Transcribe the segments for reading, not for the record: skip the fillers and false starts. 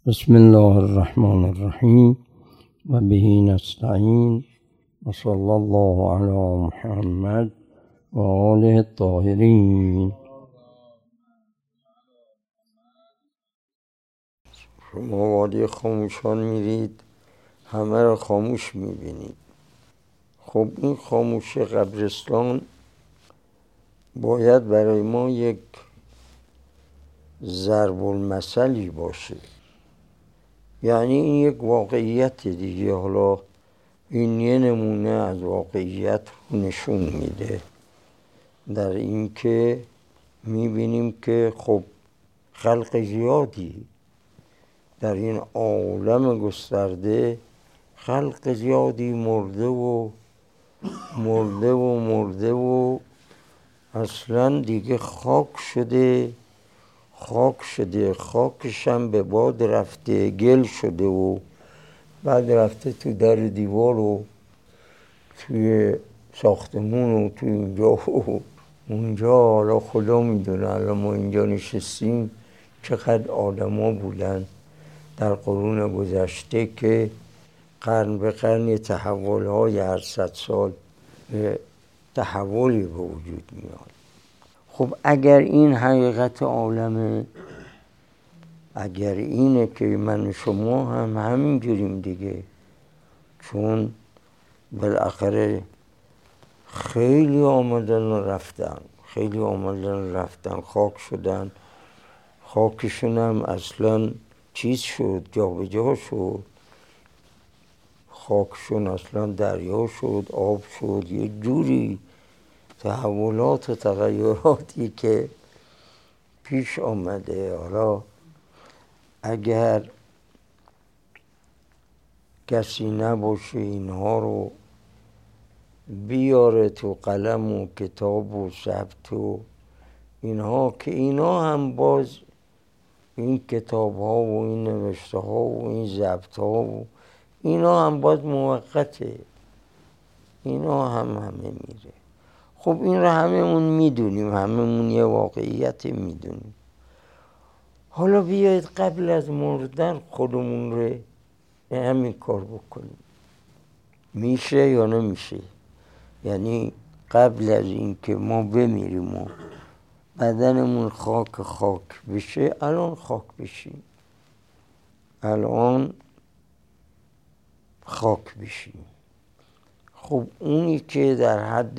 بسم الله الرحمن الرحیم و به نستعین و صلی الله علی محمد و آله الطاهرین. شما وادی خاموشان میرید، همه را خاموش میبینید. خب این خاموشی قبرستان باید برای ما یک ضرب المثلی باشه، یعنی این یک واقعیت دیگه. حالا این یه نمونه از واقعیت رو نشون میده، در این که میبینیم که خب خلق زیادی در این عالم گسترده، خلق زیادی مرده و اصلا دیگه خاک شده، خاکش هم به باد رفته، گل شده و بعد رفته تو در دیوار و توی ساختمون و توی اینجا و اونجا. حالا خدا میدونه الان ما اینجا نشستیم چقدر آدما بودن در قرون گذشته که قرن به قرن تحول‌های هر 100 سال تحولی به وجود میاد. خب اگر این حقیقت عالمه، اگر اینه که من و شما هم همینجوریم دیگه، چون بالاخره خیلی آمدن و رفتن، خاک شدن، خاکشون هم اصلا چیز شد، جابجا شد، خاکشون اصلا دریا شد، آب شد، یه جوری تحولات و تغییراتی که پیش آمده. حالا اگر کسی نباشه اینها رو بیاره تو قلم و کتاب و ثبت و اینها، که اینا هم باز این کتاب ها و این نوشته ها و این ضبط ها و اینا هم باز موقته، اینا هم همه میره. خب این رو هممون میدونیم، هممون یه واقعیت میدونیم. حالا بیاید قبل از مردن خودمون رو همین کار بکنیم. میشه یا نمیشه؟ یعنی قبل از این که ما بمیریم و بدنمون خاک بشه، الان خاک بشیم، خب اونی که در حد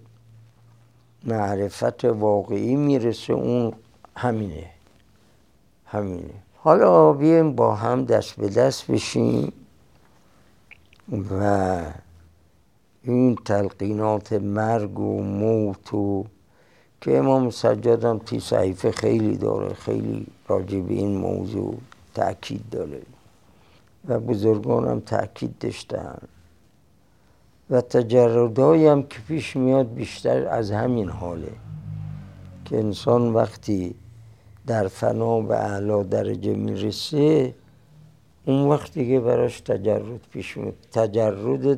معرفت واقعی میرسه اون همینه. حالا بیایم با هم دست به دست بشیم و این تلقینات مرگ و موت و که امام سجاد هم توی صحیفه خیلی داره، خیلی راجع به این موضوع تأکید داره و بزرگان هم تأکید داشتن و تجردهایی هم که پیش میاد بیشتر از همین حاله که انسان وقتی در فنا به اعلی درجه میرسه اون وقتی که براش تجرد پیش میاد، تجرد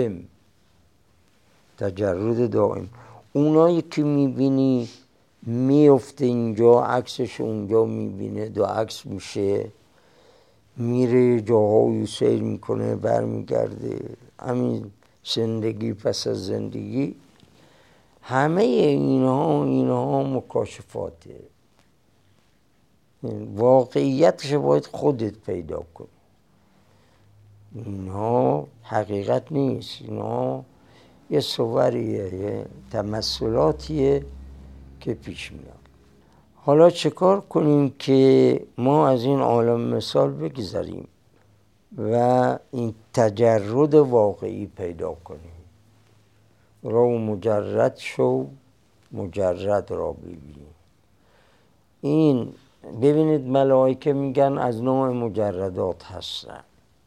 دائم. اونایی که میبینی میفته اینجا، عکسش اونجا میبینه، دو عکس میشه، میره جاهایی سیر میکنه، برمیگرده، همین زندگی پس از زندگی، همه اینها مکاشفاته. واقعیتش باید خودت پیدا کنی. اینها حقیقت نیست، اینها یه صوریه، یه تمثلاتیه که پیش میاد. حالا چه کار کنیم که ما از این عالم مثال بگذاریم و این تجرد واقعی پیدا کنیم؟ رو مجرد شو، مجرد را ببین. این ببینید ملائکه میگن از نوع مجردات هستن.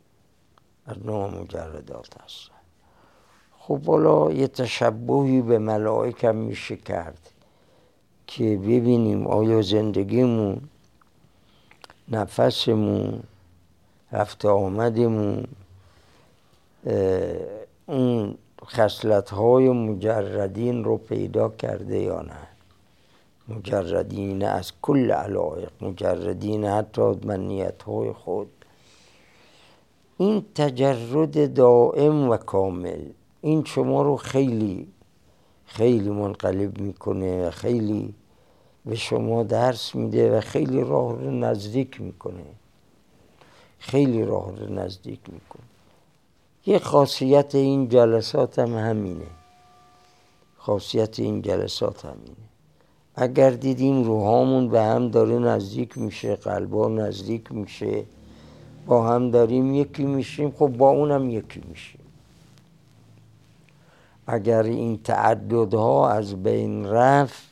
خب حالا یه تشبهی به ملائکه میشه کرد که ببینیم آیا زندگیمون، نفسمون، رفت آمدمون اون خصلت‌های مجردین رو پیدا کرده یا نه. مجردین از کل علایق، مجردین حتی من نیت‌های خود. این تجرد دائم و کامل این شما رو خیلی خیلی منقلب میکنه، خیلی به شما درس میده و خیلی راه رو نزدیک میکنه، خیلی راه رو نزدیک میکنه. یه خاصیت این جلسات هم همینه، خاصیت این جلسات همینه. اگر دیدیم روحامون به هم داره نزدیک میشه، قلبا نزدیک میشه، با هم داریم یکی میشیم، خب با اونم یکی میشیم. اگر این تعددها از بین رفت،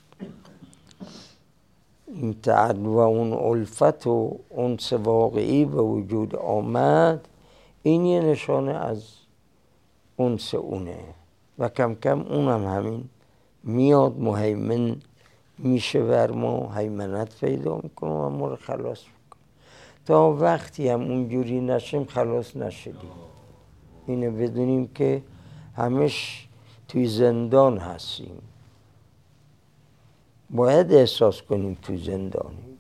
این تعدد و اون الفت و انس واقعی به وجود آمد، این یه نشانه از انس اونه و کم کم اونم همین میاد مهیمن میشه بر ما، هیمنت پیدا میکنه و ما رو خلاص میکنه. تا وقتی هم اونجوری نشیم خلاص نشدیم. اینو بدونیم که همش توی زندان هستیم، باید احساس کنیم توی زندانیم.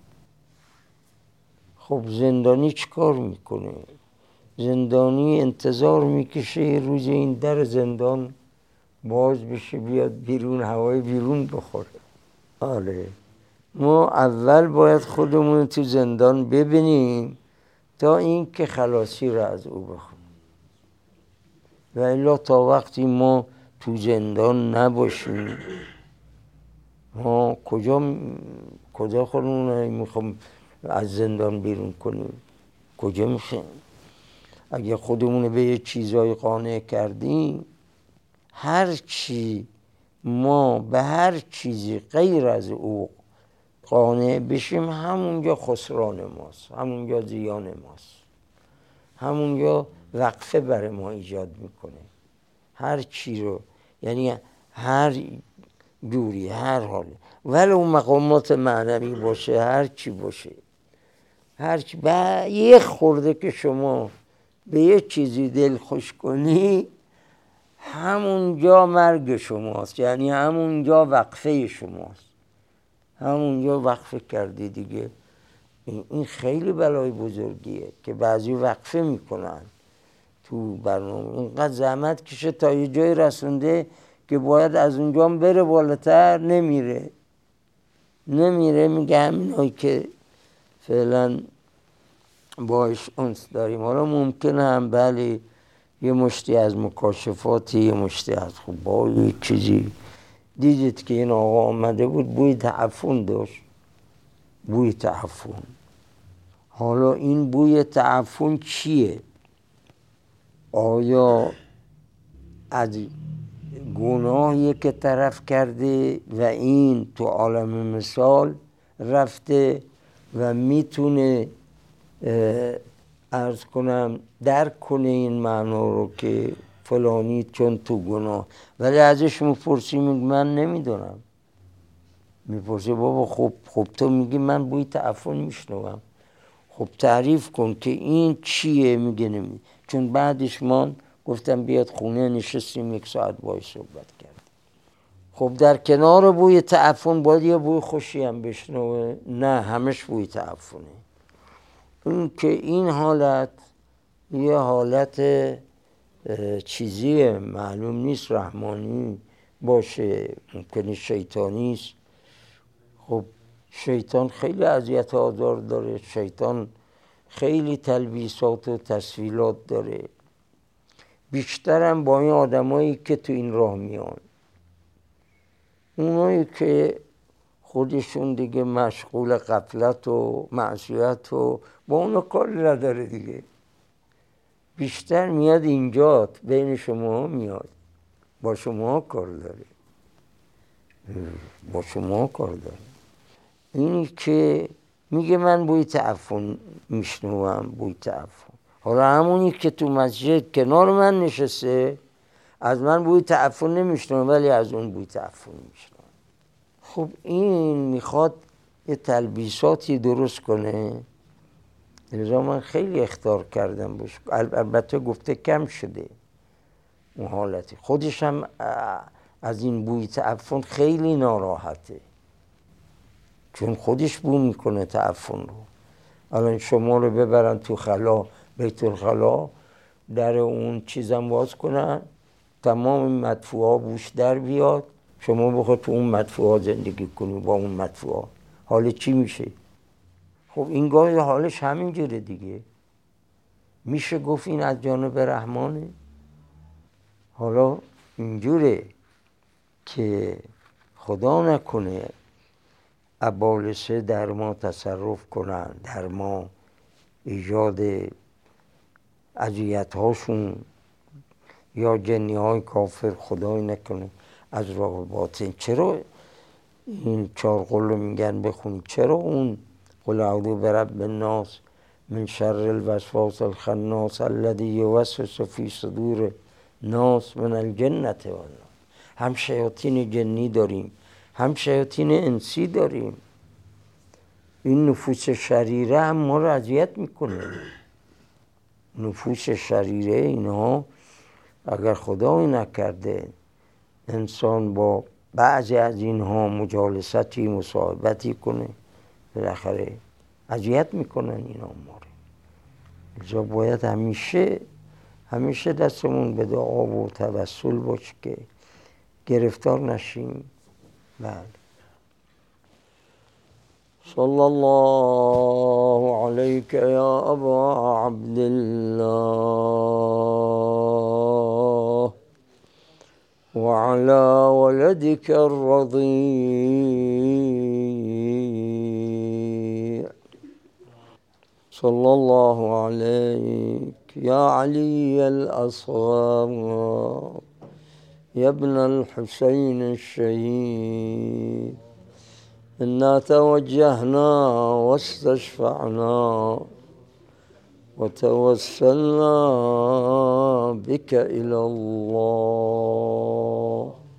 خب زندانی چی کار میکنه؟ زندانی انتظار میکشه یه روز این در زندان باز بشه، بیاد بیرون، هوای بیرون بخوره. آره، ما اول باید خودمون تو زندان ببینیم تا این که خلاصی را از او بخونیم. و الا تا وقتی ما تو زندان نباشیم، ما کجا خودمون میخوام از زندان بیرون کنیم؟ کجا میشه؟ اگه خودمون به یه چیزای قانع کردیم، هر چی ما به هر چیزی غیر از او قانع بشیم، همونجا خسران ماست، همونجا زیان ماست، همونجا وقفه برای ما ایجاد میکنه. هر چی رو، یعنی هر جوری، هر حالی، ولو مقامات معنوی باشه، هر چی باشه، هر چی یه خورده که شما به یه چیزی دل خوش کنی، همونجا مرگ شماست، یعنی همونجا وقفه شماست، همونجا وقفه کردی دیگه. این خیلی بلای بزرگیه که بعضی وقفه میکنن تو برنامه، اینقدر زحمت کشه تا یه جای رسونده که باید از اونجا بره بالاتر، نمیره، میگه همینایی که فعلا باش انس داریم. حالا ممکنه هم بله یه مشتی از مکاشفاتی، یه مشتی از خوب با یه چیزی دیدید که این آقا آمده بود بوی تعفن داشت، بوی تعفن. حالا این بوی تعفن چیه؟ آیا از گناهی که طرف کرده و این تو عالم مثال رفته و میتونه عرض کنم درک کنه این معنا رو که فلانی چون تو گناه، ولی ازش میپرسی میگه من نمیدونم. میپرسی بابا خب تو میگی من بوی تعفن میشنوم، خب تعریف کن که این چیه؟ میگه نمیدونم. چون بعدش من گفتم بیاد خونه، نشستیم 1 ساعت باهاش صحبت کردیم. خب در کنار بوی تعفن باید یه بوی خوشی هم بشنوه؟ نه، همش بوی تعفنه. این که این حالت یه حالت چیزیه، معلوم نیست رحمانی باشه، ممکنه شیطانی است. خب شیطان خیلی اذیت آزار داره، شیطان خیلی تلبیسات و تسویلات داره، بیشترم با این آدمایی که تو این راه میان، اونایی که خودشون دیگه مشغول غفلت و معصیت و با اونا کار نداره دیگه، بیشتر میاد اینجا بین شما میاد، با شما کار داره، با شما کار داره. اینی که میگه من بوی تعفن میشنوم، بوی تعفن. حالا همونی که تو مسجد کنار من نشسته از من بوی تعفن نمیشنوم، ولی از اون بوی تعفن میشنوم. خب این میخواد یه تلبیساتی درست کنه. لذا من خیلی اخطار کردم بهش، البته گفته کم شده اون حالتی. خودش هم از این بوی تعفن خیلی ناراحته، چون خودش بو میکنه تعفن رو. الان شما رو ببرن تو خلا، بیت الخلا، در اون چیزم باز کنن، تمام مدفوعا بوش در بیاد، شما بخواد تو اون مدفوعا زندگی کنی با اون مدفوعا، حال چی میشه؟ خب این گاهی حالش همین جوره دیگه. میشه گفت این از جانب رحمانه؟ حالا اینجوره که خدا نکنه ابالسه در ما تصرف کنن، در ما ایجاد اذیت هاشون، یا جنی های کافر خدای نکنه از راه باطن. چرا این 4 قل رو میگن بخونی؟ چرا اون قل اعوذ برب الناس من شر الوسواس الخناس الذی یوسوس فی صدور ناس من الجنة والناس. هم شیاطین جنی داریم، هم شیاطین انسی داریم. این نفوس شریره هم ما رو اذیت میکنه. نفوس شریره اینها اگر خدای نکرده انسان با بعضی از اینها مجالستی، مصاحبتی کنه، بالاخره اذیت میکنن اینا ما رو. لذا باید همیشه دستمون به دعا و توسل باشه که گرفتار نشیم. بله. صلی الله علیک یا ابا عبدالله وعلى ولدك الرضيع صلى الله عليك يا علي الأصغر يا ابن الحسين الشهيد. إنا توجهنا واستشفعنا وتوسلنا بك إلى الله